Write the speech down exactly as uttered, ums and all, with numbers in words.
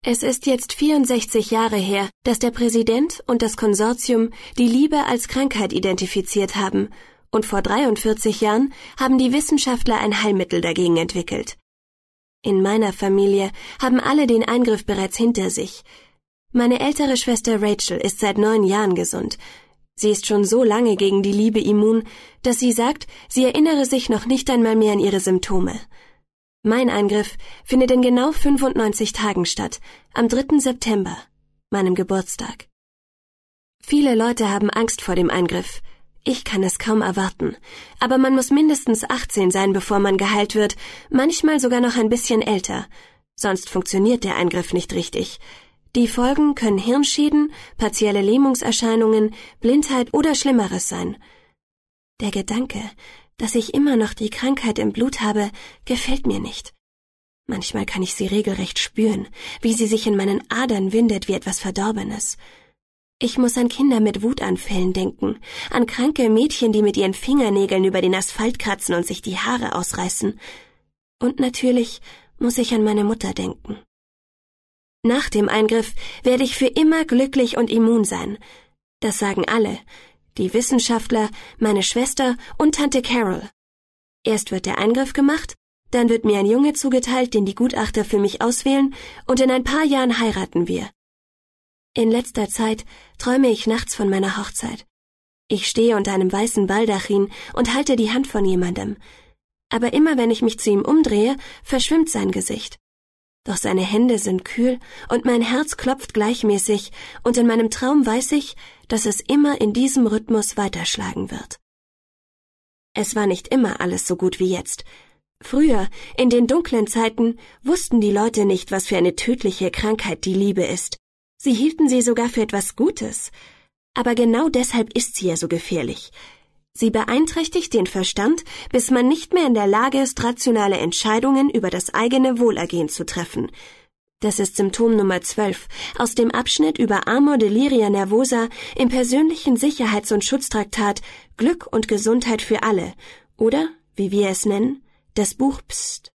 Es ist jetzt vierundsechzig Jahre her, dass der Präsident und das Konsortium die Liebe als Krankheit identifiziert haben, und vor dreiundvierzig Jahren haben die Wissenschaftler ein Heilmittel dagegen entwickelt. In meiner Familie haben alle den Eingriff bereits hinter sich. Meine ältere Schwester Rachel ist seit neun Jahren gesund. Sie ist schon so lange gegen die Liebe immun, dass sie sagt, sie erinnere sich noch nicht einmal mehr an ihre Symptome. Mein Eingriff findet in genau fünfundneunzig Tagen statt, am dritten September, meinem Geburtstag. Viele Leute haben Angst vor dem Eingriff. Ich kann es kaum erwarten. Aber man muss mindestens achtzehn sein, bevor man geheilt wird, manchmal sogar noch ein bisschen älter. Sonst funktioniert der Eingriff nicht richtig. Die Folgen können Hirnschäden, partielle Lähmungserscheinungen, Blindheit oder Schlimmeres sein. Der Gedanke, dass ich immer noch die Krankheit im Blut habe, gefällt mir nicht. Manchmal kann ich sie regelrecht spüren, wie sie sich in meinen Adern windet wie etwas Verdorbenes. Ich muss an Kinder mit Wutanfällen denken, an kranke Mädchen, die mit ihren Fingernägeln über den Asphalt kratzen und sich die Haare ausreißen. Und natürlich muss ich an meine Mutter denken. Nach dem Eingriff werde ich für immer glücklich und immun sein. Das sagen alle. Die Wissenschaftler, meine Schwester und Tante Carol. Erst wird der Eingriff gemacht, dann wird mir ein Junge zugeteilt, den die Gutachter für mich auswählen, und in ein paar Jahren heiraten wir. In letzter Zeit träume ich nachts von meiner Hochzeit. Ich stehe unter einem weißen Baldachin und halte die Hand von jemandem. Aber immer wenn ich mich zu ihm umdrehe, verschwimmt sein Gesicht. Doch seine Hände sind kühl und mein Herz klopft gleichmäßig, und in meinem Traum weiß ich, dass es immer in diesem Rhythmus weiterschlagen wird. Es war nicht immer alles so gut wie jetzt. Früher, in den dunklen Zeiten, wussten die Leute nicht, was für eine tödliche Krankheit die Liebe ist. Sie hielten sie sogar für etwas Gutes. Aber genau deshalb ist sie ja so gefährlich. Sie beeinträchtigt den Verstand, bis man nicht mehr in der Lage ist, rationale Entscheidungen über das eigene Wohlergehen zu treffen. Das ist Symptom Nummer zwölf aus dem Abschnitt über Amor Deliria Nervosa im persönlichen Sicherheits- und Schutztraktat Glück und Gesundheit für alle oder, wie wir es nennen, das Buch Psst.